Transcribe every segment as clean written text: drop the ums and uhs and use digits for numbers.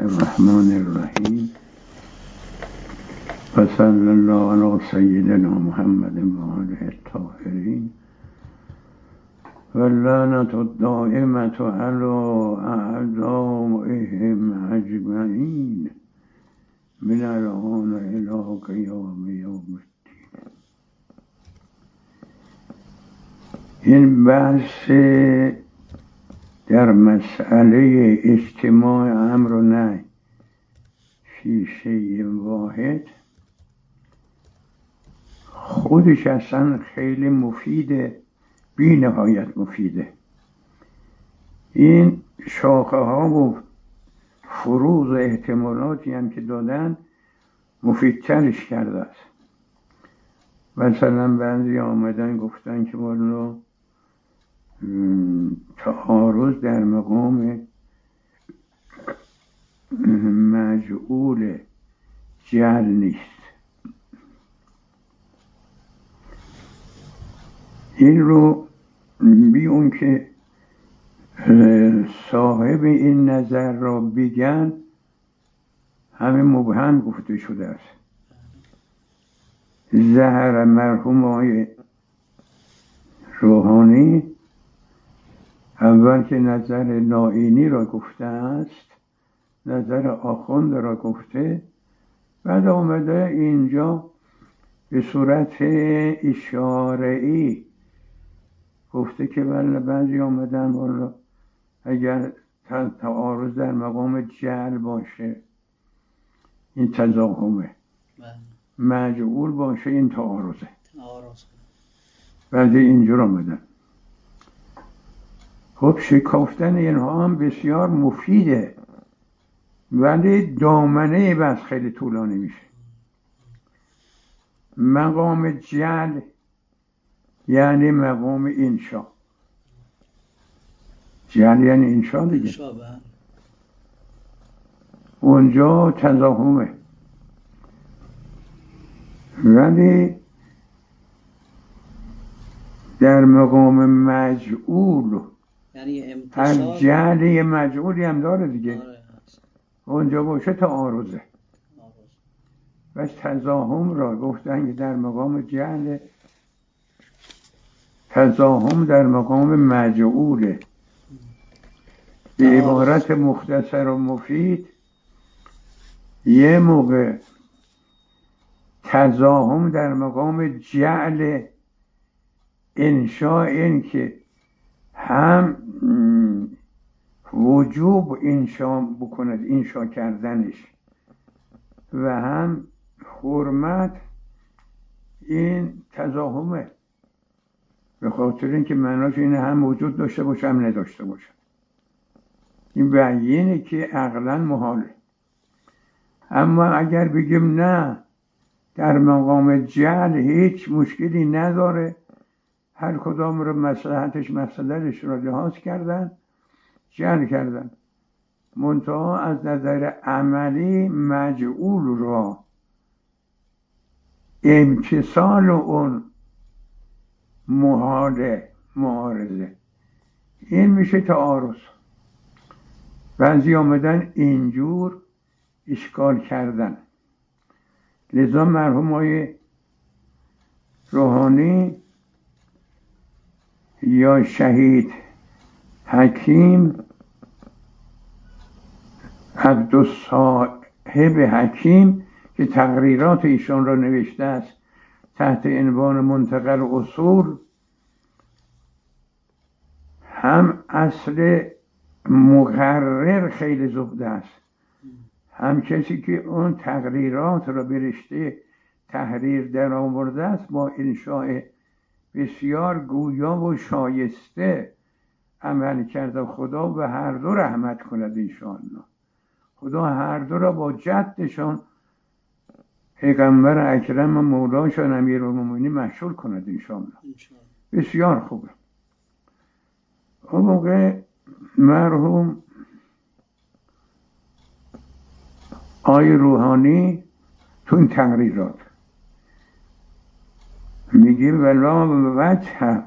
الرحمن الرحیم و صلی الله علی سیدنا محمد و آله الطاهرین و لعنة الدائمة علی اعدائهم اجمعین من الآن الی قیام یوم الدین. این بحث در مسئله اجتماع امر و نهی فی شیء واحد خودش اصلا خیلی مفیده، بی نهایت مفیده. این شاخه ها و فروض و احتمالاتی هم که دادن مفیدترش کرده است. مثلا بعضی آمدن گفتن که والا تعارض در مقام مجعول جعل نیست. این رو بی اون که صاحب این نظر را بگن همه مبهم گفته شده است. ظهر مرحوم آقای روحانی اول که نظر نائینی را گفته است، نظر آخوند را گفته، بعد آمده اینجا به صورت اشاره‌ای گفته که بله بعضی آمدن والا اگر تعارض در مقام جعل باشه این تضاهمه، مجعول باشه این تعارضه. بعد اینجور آمدن. خب شکافتن اینها هم بسیار مفیده، ولی دامنه بس خیلی طولانی میشه. مقام جعل یعنی مقام انشا. جعل یعنی انشا دیگه. اونجا تضاهمه. ولی در مقام مجعول یعنی هر جعلی مجعولی هم داره دیگه. اونجا باشه تعارضه. و تضاهم را گفتن که در مقام جعل، تضاهم در مقام مجعوله. به عبارت مختصر و مفید یه موقع تضاهم در مقام جعل انشاء، این که هم وجوب انشاء بکند، انشاء کردنش، و هم حرمت، این تضاهمه. به خاطر اینکه معناش اینه هم وجود داشته باشه هم نداشته باشه. این بیینه که عقلا محاله. اما اگر بگیم نه در مقام جعل هیچ مشکلی نداره، هر کدام رو مصلحتش مقصدش رو لحاظ کردن، جعل کردن، منتها از نظر عملی مجعول را امتصال اون محاله، معارضه، این میشه تعارض. بعضی آمدن اینجور اشکال کردن. لذا مرحوم آقای روحانی یا شهید حکیم عبدالصاحب حکیم که تقریرات ایشان را نوشته است تحت عنوان منتقل اصول، هم اصل مقرر خیلی زبده است، هم کسی که اون تقریرات را به رشته تحریر در آورده است با انشاء بسیار گویا و شایسته عمل کرده. خدا به هر دو رحمت کند انشاءالله. خدا هر دو را با جدشان پیغمبر اکرم و مولاشان امیرالمومنین مشغول کند انشاءالله. بسیار خوبه. اون موقع مرحوم آقای روحانی تو این تقریرات میگه ولا وجه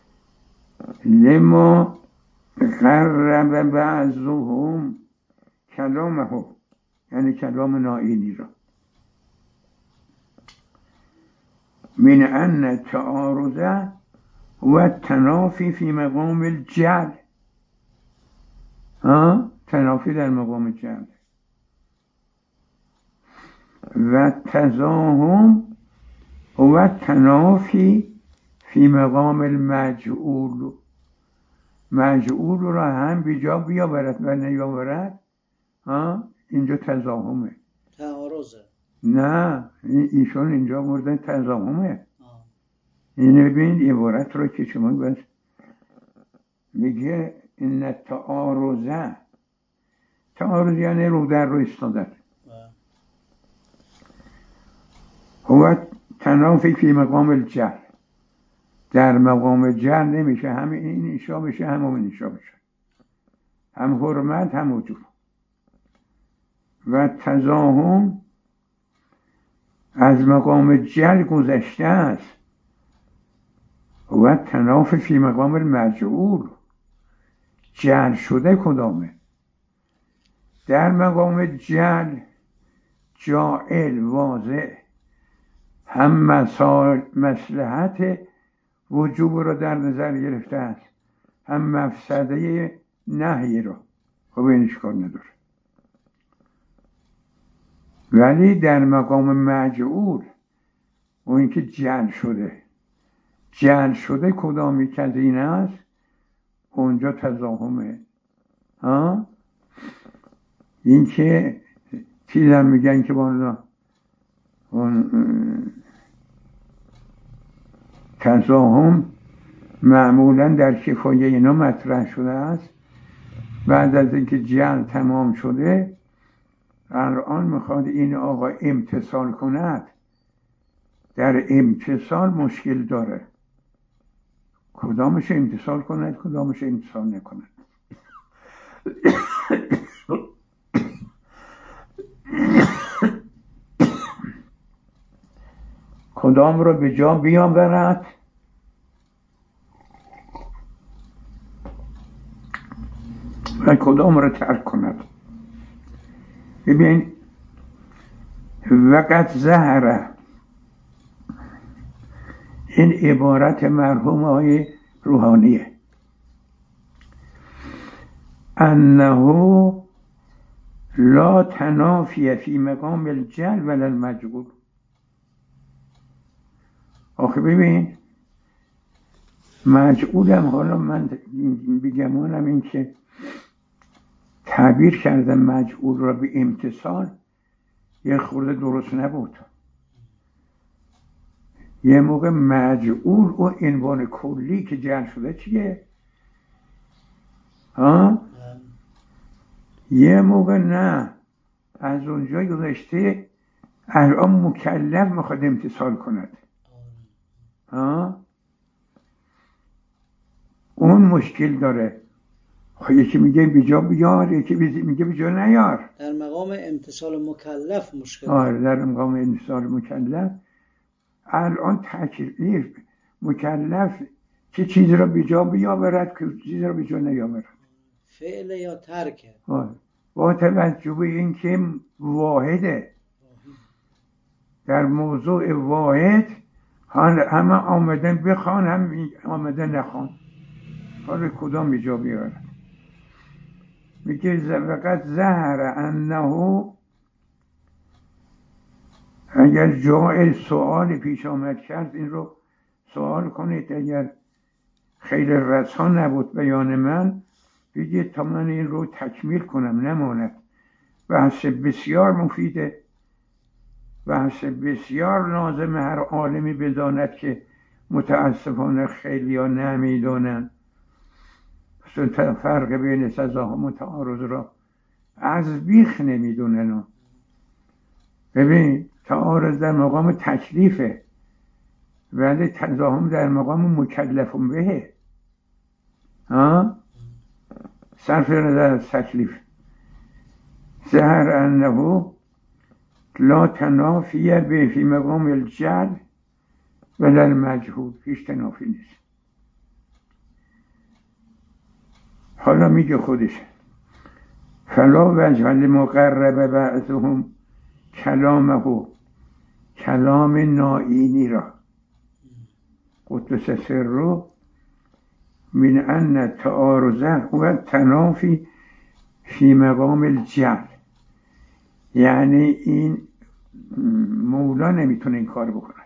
لما قرب بعضهم کلامه، یعنی کلام نائینی را، من ان تعارض و تنافی فی مقام الجعل، تنافی در مقام جعل، و تزاهم و تنافی فی مقام المجعول، مجعول را هم بیجا بیاورد و نیاورد، اینجا تزاهمه، تعارضه. نه ایشون اینجا مورد تزاهمه. این ببین عبارت رو که شما بس میگه این تعارضه، تعارض یعنی رو در رو ایستادن، هو تنافی فی مقام الجهل، در مقام جهل نمیشه، هم این ایشا بشه هم اون ایشا بشه، هم حرمت هم وجوب. و تزاهم از مقام جهل گذشته است، و تنافی فی مقام المجعول، جهل شده کدامه؟ در مقام جهل جاعل واضح هم مصلحت وجوب را در نظر گرفته است، هم مفسده نهی را. خب اینش کار نداره. ولی در مقام مجعول، اون که جعل شده، جعل شده کدامی که از این است، اونجا تزاهمه. این که چیزم میگن که با اون تزاهم معمولا در کفایه اینا مطرح شده است. بعد از اینکه جعل تمام شده، الان میخواد این آقا امتثال کند، در امتثال مشکل داره، کدامش امتثال کند کدامش امتثال نکند. کدام رو به جا بیاورد و کدام رو ترک کند. ببین وقت ظهر، این عبارت مرحوم های روحانیه، انه لا تنافی فی مقام الجهل ولا المجعول. آخه ببین مجعولم، حالا من بگمانم این که تعبیر کردم مجعول را به امتثال یه خورده درست نبود. یه موقع مجعول و عنوان کلی که جعل شده چیه؟ یه موقع نه، از اونجا گذشته الان مکلف میخواد امتثال کند، اون مشکل داره. یکی میگه بیجا بیار، یکی میگه بیجا نیار. در مقام امتثال مکلف مشکل. در مقام امتثال مکلف الان تکلیف مکلف چه چیز را بیجا بیاورد که چیز را بیجا نیاورد، فعل یا ترکه. با توجه به این که واحده، در موضوع واحد همه آمدن بخوان، هم آمدن نخوان، حالا کدام بیجا بیاورد. میگه وقت ظهر انه، اگر جای سوال پیش آمد کرد این رو سوال کنید، اگر خیلی رسان نبود بیان من بگید تا من این رو تکمیل کنم نماند. بحث بسیار مفیده، بحث بسیار لازم هر عالمی بداند که متاسفانه خیلی ها نمیدانند. فرق بین تزاهم و تعارض را از بیخ نمیدونن. ببین تعارض در مقام تکلیفه، ولی تزاهم در مقام مکلف بهه. صرف نظر از تکلیف. ظهر انه لا تنافی به فی مقام الجهل ولا المجهول، هیچ تنافی نیست. حالا میگه خودش فلا وجه لمقرب بعضهم کلامه، کلام نائینی را قدس سره من ان تعارضه و تنافی فی مقام الجهل. یعنی این مولا نمیتونه این کار بکند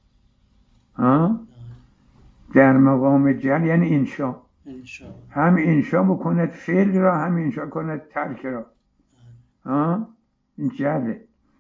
در مقام جهل، یعنی انشا، هم انشا بکند فعل را، هم انشا کند ترک را. این جهله.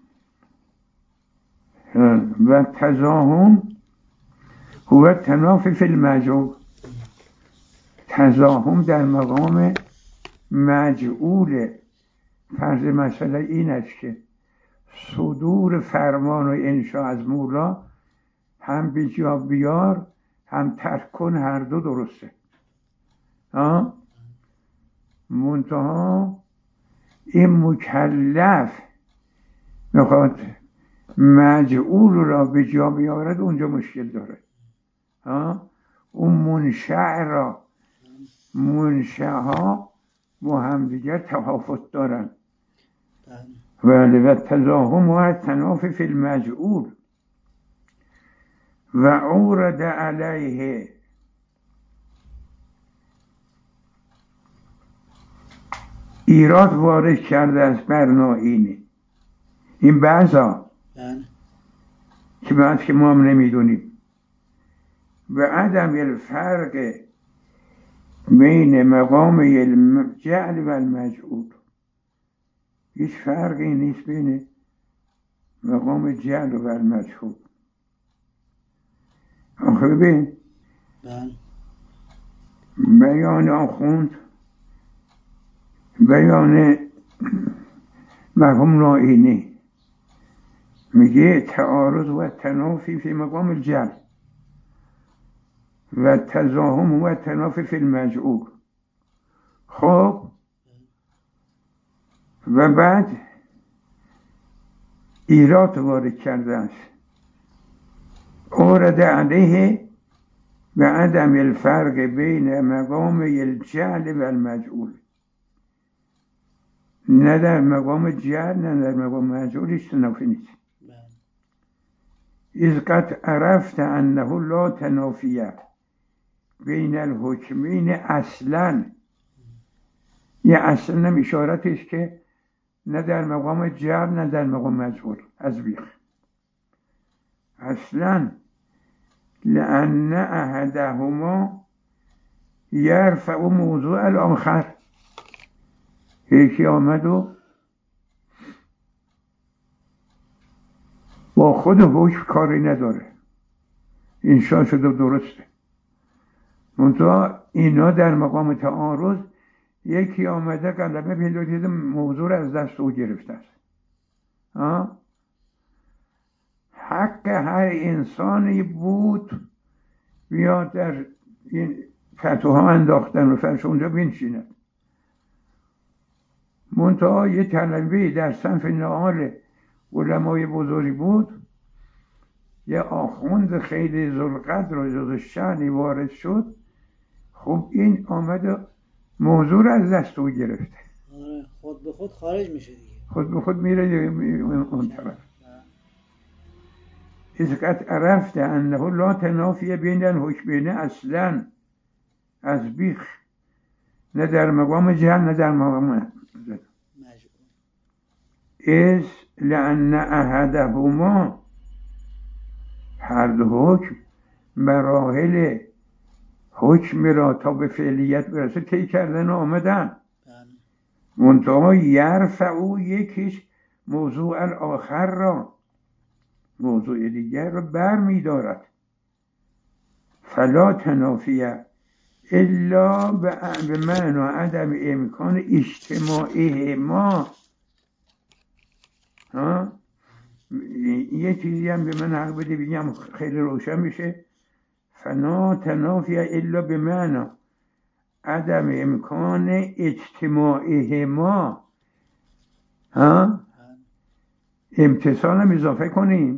و تزاهم هو تنافی فی المجهول. تزاهم در مقام مجعول. فرض مسئله این است که صدور فرمان و انشا از مولا هم بجا بیار هم ترک کن، هر دو درسته. منتها این مکلف میخواد مجعول را به جا بیارد، اونجا مشکل داره. اون منشأها با هم دیگر تفاوت دارن. و تزاهم و تنافی فی المجعول و اورد علیه ایراد وارد کرده است بر نائینی. این بعضا که بعد که ما هم نمیدونیم. و عدم الفرق بین مقام الجعل و المجعول. هیچ فرقی نیست بین مقام جعل و المجعول. آخه ببین بیان آخوند، بیان مرحوم نائینی میگه تعارض و تنافی فی مقام الجعل و تزاهم و تنافی فی المجعول. خب و بعد ایراد وارد کرده است. اورد علیه و عدم الفرق بین مقام الجعل و المجعول. نه در مقام جعل نه در مقام مجعول هیچ تنافی نیست. اذ قد عرفت انه لا تنافیه بین الحکمین اصلا. یه اصلا هم اشارت است که نه در مقام جعل نه در مقام مجعول از بیخ. اصلا لأن احدهما یرفع موضوع الاخر. یکی آمد و با خود حکم کاری نداره، انشا شده درسته. منتها اینا در مقام تعارض یکی آمده غلبه پیدا کرده، موضوع از دست او گرفته است. حق هر انسانی بود بیاد در این فتوها انداختن و فرش اونجا بنشیند. منتها یه طلبه در صنف نهال علمای بزرگی بود، یه آخوند خیلی ذوالقدر و ذوالشأنی وارد شد. خب این آمده موضوع از دست او گرفته. خود به خود خارج میشه دیگه، خود به خود میره اون طرف. اذ قد عرفت انه لا تنافی بین الحکمین اصلا از بیخ. نه در مقام جهل نه در مقام مجعول. اذ لأن احدهما، هر دو حکم مراحل حکم را تا به فعلیت برسه طی کردن و آمدن. منتها یرفع یکیش موضوع الاخر را، موضوع دیگر را بر می دارد. فلا تنافیه الا به معنی عدم امکان اجتماعی ما. یه چیزی هم به من حق بده بگم خیلی روشن میشه. فلا تنافیه الا به معنی عدم امکان اجتماعی ما. امتصال هم اضافه کنیم.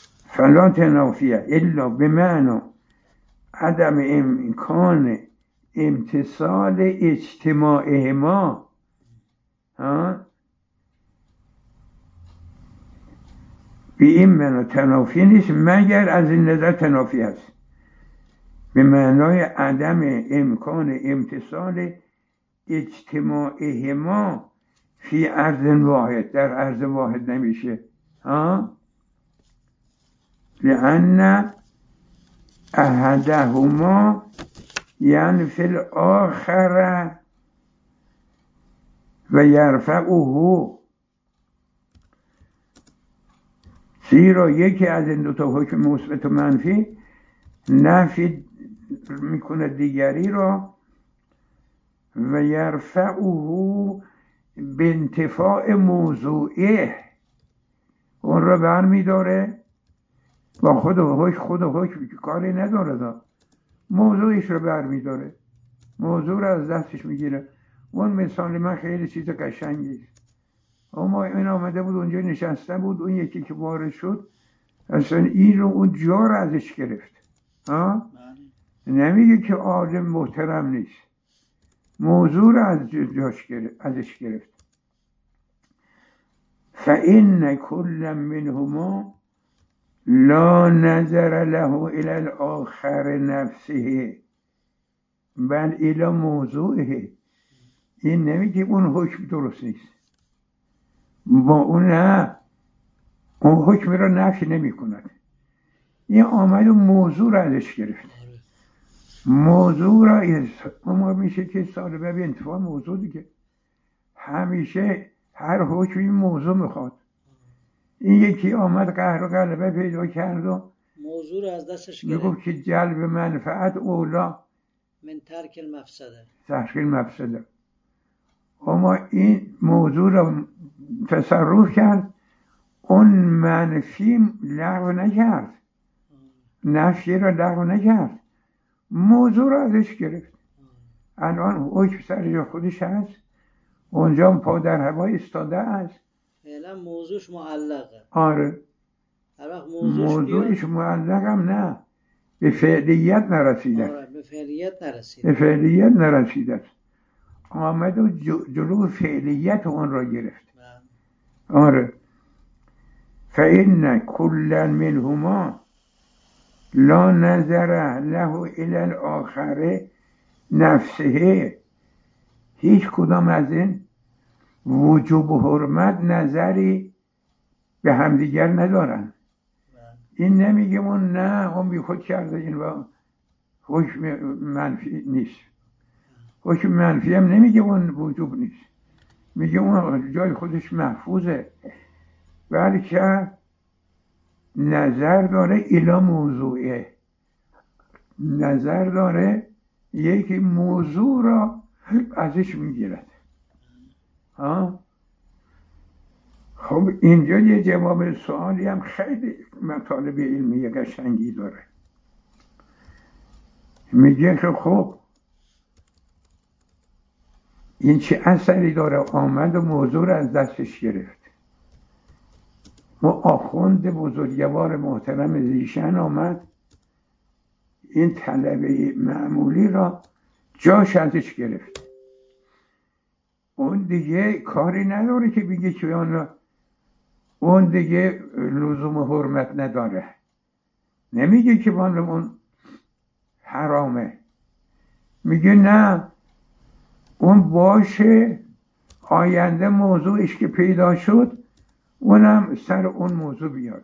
فلا تنافیه الا به معنی عدم امکان امتصال اجتماعهما به این معنا تنافی نیست، مگر از این نظر تنافی است، به معنای عدم امکان امتصال اجتماعهما فی ارض واحد، در ارض واحد نمیشه. لأن احدهما ینفی الآخر و یرفعه، زیرا یکی از این دو تا حکم مثبت و منفی نفی میکنه دیگری را، و یرفعه به انتفاع موضوعه، اون را برمیداره با خود حکم کاری نداره، موضوعش رو برمیداره، موضوع رو از دستش میگیره. اون مثال من خیلی چیز قشنگی، اما این آمده بود اونجا نشسته بود، اون یکی که وارد شد اصلا این رو اون جا رو ازش گرفت. نمیگه که عالم محترم نیست، موضوع رو ازش گرفت. فإن كل منهما لا نظر له الى الاخر نفسه بل الى موضوعه. این نمیگه اون حکم درست نیست، با اون نه، اون حکم را نفی نمی کند. این آمد و موضوع را ازش گرفت، موضوع را اما میشه که سالبه به انتفاع موضوع دیگه، همیشه هر حکمی موضوع میخواد. این یکی آمد قهر و غلبه پیدا کرد و موضوع رو از دستش گرفت، میگفت که جلب منفعت اولا من ترک المفسده، ترک المفسده. اما این موضوع را تصرف کرد، اون منفی لغو نکرد، نفی را لغو نکرد، موضوع را ازش گرفت. الان حکم سر جا خودش هست، اونجا پا در هوا ایستاده است، فعلا موضوعش معلقه. آره، هر وقت موضوعش معلق هم نه، به فعلیت نرسیده. آره، به فعلیت نرسیده، به فعلیت نرسیده، آمد و جلو فعلیت اون را گرفت. آره. فإن كل منهما لا نظر له الى الاخر نفسه، هیچ کدام از این وجوب و حرمت نظری به همدیگر ندارن. این نمیگه اون نه، اون بی خود کرده، این با حکم منفی نیست. حکم منفی هم نمیگه اون وجوب نیست، میگه اون جای خودش محفوظه، بلکه نظر داره الی موضوعه، نظر داره یکی موضوع را ازش میگیرد. خب اینجا یه جواب سوالی هم خیلی مطالب علمی قشنگی داره. میگه که خب این چه اثری داره؟ آمد و موضوع را از دستش گرفت. ما آخوند بزرگوار محترم زیشن آمد این طلبه معمولی را جاش ازش گرفت. اون دیگه کاری نداره که بگه که اون دیگه لزوم حرمت نداره، نمیگه که اون حرامه، میگه نه، اون باشه آینده موضوعش که پیدا شد اونم سر اون موضوع بیاد.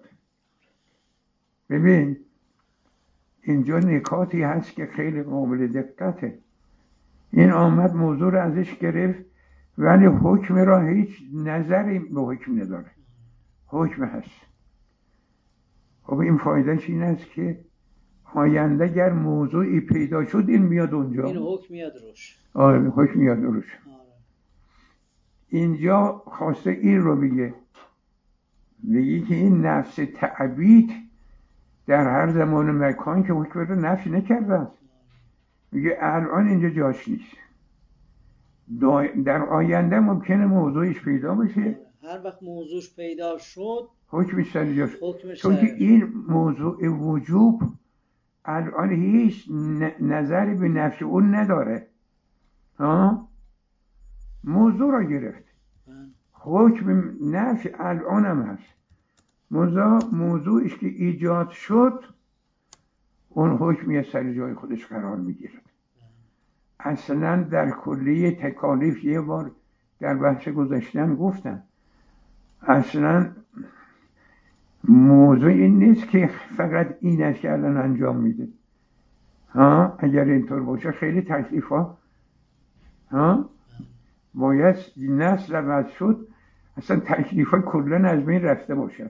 ببین اینجا نکاتی هست که خیلی قابل دقته. این آمد موضوع رو ازش گرفت ولی حکم را هیچ نظری به حکم نداره، حکم هست. خب این فایدهش این است که آینده گر موضوعی پیدا شد این میاد اونجا، این حکم میاد روش. آره حکم میاد روش. اینجا خواسته این رو بگه که این نفس تعبید در هر زمان و مکان که حکم رو نفی نکرده، میگه الان اینجا جاش نیست، در آینده ممکنه موضوعش پیدا بشه. هر وقت موضوعش پیدا شد حکمش سر جاش، چون که این موضوع وجوب الان هیچ نظری به نفع اون نداره. موضوع را گرفت. حکم نفع الان هم هست. موضوعش که ایجاد شد اون حکم یه سر جای خودش قرار میگیرد. اصلا در کلیه تکالیف یه بار در بحث گذاشتن گفتم اصلا موضوع این نیست که فقط این است که الان انجام میده. اگر اینطور باشه خیلی تکلیف ها باید نسل عوض شد، اصلا تکلیف ها کلن از بین رفته باشد.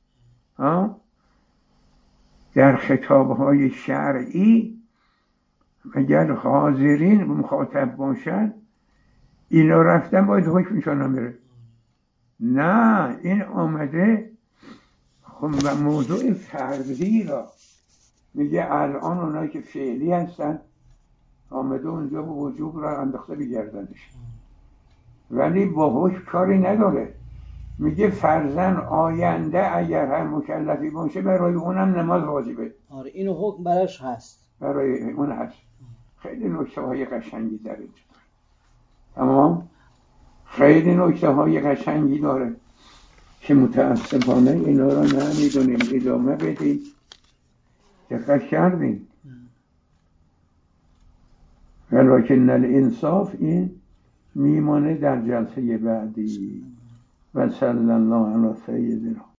در خطاب های شرعی اگر حاضرین مخاطب باشن اینا رفتن باید حکمشان هم بره. نه این آمده خب موضوع فردی را میگه الان اونایی که فعلی هستن آمده اونجا به وجوب را انداخته بگردنش، ولی با حکم کاری نداره. میگه فرزن آینده اگر هر مکلفی باشه برای اونم نماز واجبه. آره اینو حکم براش هست، برای اون هست. خیلی نکته های قشنگی در اینجا. تمام خیلی نکته های قشنگی داره که متاسفانه اینا را نمیدونیم ادامه بدیم. دقت کردیم ولکن الانصاف این میمانه در جلسه بعدی. و صلی الله علی سیدنا